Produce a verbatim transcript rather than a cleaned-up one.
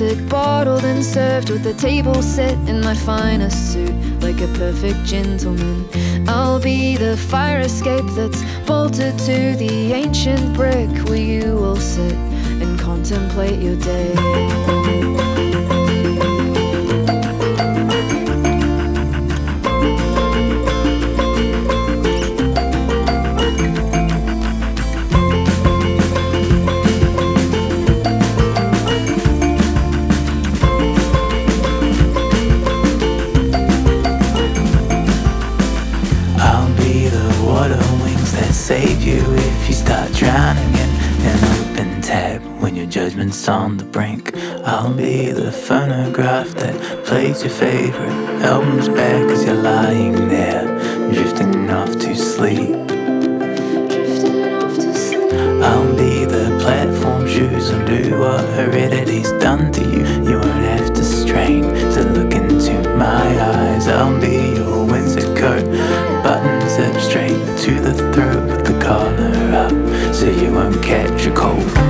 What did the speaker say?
imported, bottled and served with the table set in my finest suit, like a perfect gentleman. I'll be the fire escape that's bolted to the ancient brick where you will sit and contemplate your day. Save you if you start drowning in an open tab when your judgment's on the brink. I'll be the phonograph that plays your favorite albums back as you're lying there, drifting off to sleep. I'll be the platform shoes and do what heredity's done to you. You won't have to strain to look into my eyes. I'll be your Windsor coat, buttons up straight to the throat with the collar up, so you won't catch a cold.